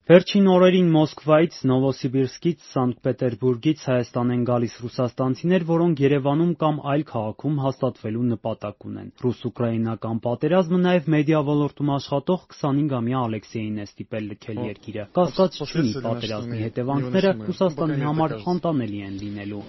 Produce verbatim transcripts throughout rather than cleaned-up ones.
Վերջին օրերին Մոսկվայից, Նովոսիբիրսկից, Սանկտ Պետերբուրգից Հայաստան են գալիս ռուսաստանցիներ, որոնք Երևանում կամ այլ քաղաքում հաստատվելու նպատակ ունեն։ Ռուս-ուկրաինական պատերազմը նաև մեդիա ոլորտում աշխատող քսանհինգամյա Ալեքսեյին է ստիպել լքել երկիրը։ Կասկած չունի, պատերազմի հետևանքները Ռուսաստանի համար անտանելի են լինելու։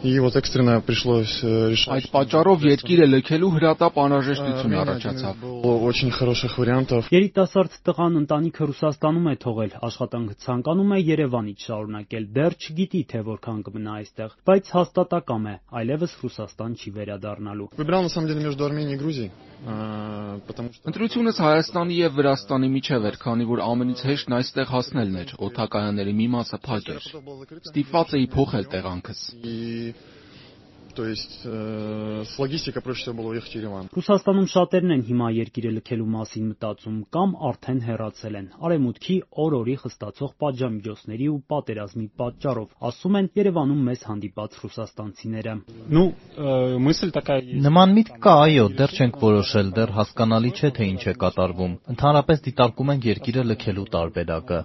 Այդ պատճառով երկիրը լքելու հրատապ անհրաժեշտություն առաջացավ։ Երիտասարդ տղան ընտանիքը Ռուսաստանում է թողել, աշխատանք ցանկանում է Երևանից շարունակել, դեռ չգիտի, թե որքան կմնա այստեղ, բայց հաստատակամ է, այլևս Ռուսաստան չի վերադառնալու։ Ընտրությունս Հայաստանի եւ Վրաստանի միջև էր, քանի որ ամենից հեշտն այստեղ հասնելն էր, օդակայանների մի մասը փակ էր։ Ստիպված էի փոխել տեղանքս։ Ռուսաստանում շատերն են հիմա երկիրը լքելու մասին մտածում կամ արդեն հեռացել են արևմուտքի օր-օրի խստացող պատժամիջոցների ու պատերազմի պատճառով, ասում են Երևանում մեզ հանդիպած ռուսաստանցիները։ Նման միտք կա, այո, դեռ չենք որոշել, դեռ հասկանալի չէ, թե ինչ է կատարվում։ Ընդհանրապես դիտարկում ենք երկիրը լքելու տարբերակը։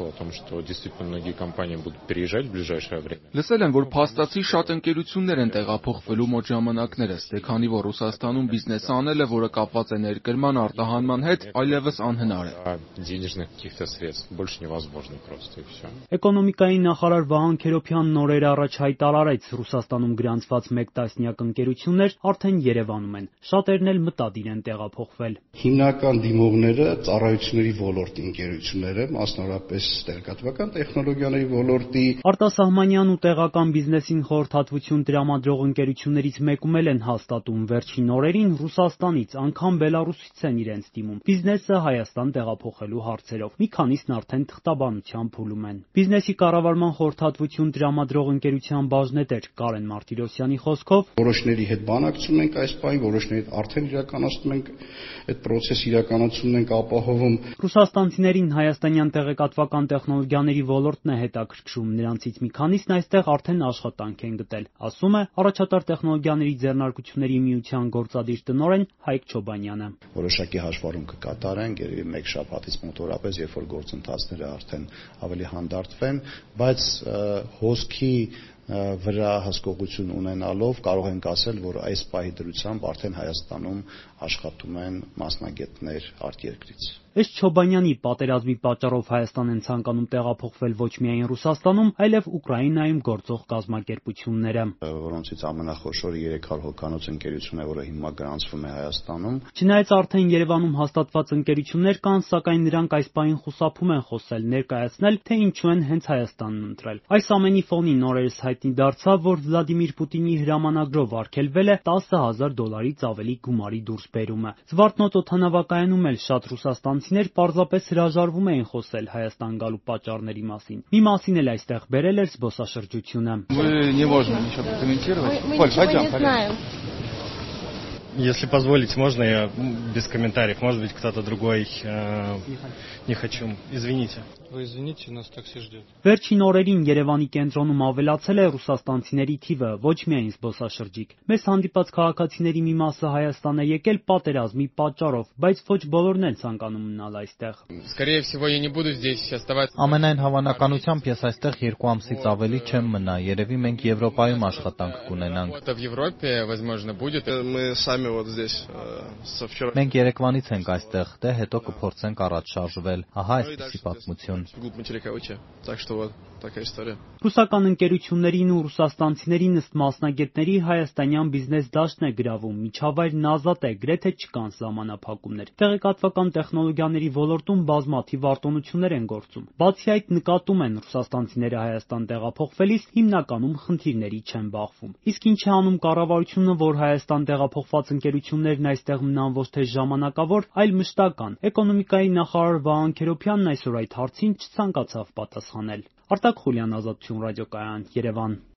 Լսել եմ, որ փաստացի շատ ընկերություններ են տեղափոխվելու մոտ ժամանակներս, դե քանի որ Ռուսաստանում բիզնես անելը, որը կապված է ներկրման արտահանման հետ, այլևս անհնար է։ Էկոնոմիկայի նախարար Վահան Քերոբյանն օրեր առաջ հայտարարեց, Ռուսաստանում գրանցված մեկ տասնյակ ընկերություններ արդեն Երևանում են, շատերն էլ մտադիր են տեղափոխվել։ Հիմնական դիմողները ծառայությունների ոլորտի ընկերություններ են, մասնավորապես տեղեկատվական տեխնոլոգիաների ոլորտի։ Արտասահմանյան ու տեղական բիզնեսին խորհրդատվություն տրամադրող ընկերություններից մեկում էլ են հաստատում վերջին օրերին Ռուսաստանից, անգամ Բելարուսից են իրենց դիմում։ Բիզնեսը Հայաստան տեղափոխելու հարցերով։ Մի քանիսն արդեն թղթաբանության փուլում են։ Բիզնեսի կառավարման խորհրդատվություն տրամադրող ընկերության բաժնետեր Կարեն Մարտիրոսյանի խոսքով որոշների հետ բանակցում ենք այս պահին, որոշների հետ արդեն իրականացնում ենք այդ process-ի իրականացումն ենք ապահովում։ Ռուսաստանցիներին հայաստանյան տեղեկատվական տեխնոլոգիաների ոլորտն է հետաքրքրում, նրանցից մի քանիսն այստեղ արդեն աշխատանք են գտել, ասում է առաջատար տեխնոլոգիաների ձեռնարկությունների միության գործադիր տնօրեն Հայկ Չոբանյանը։ Որոշակի հաշվառում կկատարենք, երևի մեկ շաբաթից մոտորապես, երբ որ գործընթացները արդեն ավելի հանդարտվեն, բայց հոսքի վրա հսկողություն ունենալով կարող ենք ասել, որ այս պահի դրությամբ արդեն Հայաստանում աշխատում են մասնագետներ արտերկրից։ Ըստ Չոբանյանի, պատերազմի պատճառով Հայաստան են ցանկանում տեղափոխվել ոչ միայն Ռուսաստանում, այլև Ուկրաինայում գործող կազմակերպությունները, որոնցից ամենախոշորը երեք հարյուր հոգանոց ընկերություն է, որը հիմա գրանցվում է Հայաստանում։ Չնայած արդեն Երևանում հաստատված ընկերություններ կան, սակայն նրանք այս պահին խուսափում են խոսել, ներկայացնել, թե ինչու են հենց Հայաստանն ընտրել։ Այս ամենի ֆոնին օրերս հայտնի դարձավ, որ Վլադիմիր Պուտինի հրամանագրով արգելվել է տասը հազար դոլարից ավելի գումարի դուրսբերումը։ Զվարթնոտ օդանավակայանում էլ շատ ռուսաստանցիներ պարզապես հրաժարվում էին խոսել Հայաստան գալու պատճառների մասին։ Մի մասին էլ այստեղ բերել էր զբոսաշրջությունը։ Если позволите, можно я без комментариев? Может быть, кто-то другой э, не хочу. Извините. Вы извините, нас такси ждет. Վերջին օրերին Երևանի կենտրոնում ավելացել է ռուսաստանցիների թիվը, ոչ միայն զբոսաշրջիկ։ Մեզ հանդիպած քաղաքացիների մի մասը Հայաստան է եկել պատերազմի պատճառով, բայց ոչ բոլորն են ցանկանում մնալ այստեղ։ Скорее всего, я не буду здесь оставаться. Ամենայն հավանականությամբ ես այստեղ երկու ամսից ավելի չեմ մնա, երևի մենք Եվրոպայում աշխատանք կունենանք։ В Европе, возможно, будет. Мы сами вот здесь со вчера. Մենք Երևանից ենք այստեղ, դե հետո կփորձենք առաջ շարժվել։ Ահա այսպիսի պատմություն։ Так что вот такая история. Ռուսական ընկերություններին ու ռուսաստանցիներին ըստ մասնագետների հայաստանյան բիզնես դաշտն է գրավում, միջավայրն ազատ է, գրեթե չկան սահմանափակումներ։ Տեղեկատվական տեխնոլոգիաների ոլորտում բազմաթիվ արտոնություններ են գործում։ Բացի այդ, նկատում են ռուսաստանցիները Հայաստան տեղափոխվելիս հիմնականում խնդիրների չեն բախվում։ Իսկ ինչ է անում կառավարությունը, որ Հայաստան տեղափոխված ընկերություններն այստեղ մնան ոչ թե ժամանակավոր, այլ մշտական։ Էկոնոմիկայի նախարար Վահան Քերոբյանն այսօր այդ հարցին չցանկացավ պատասխանել։ Արտակ Խուլյան, Ազատություն ռադիոկայան, Երևան։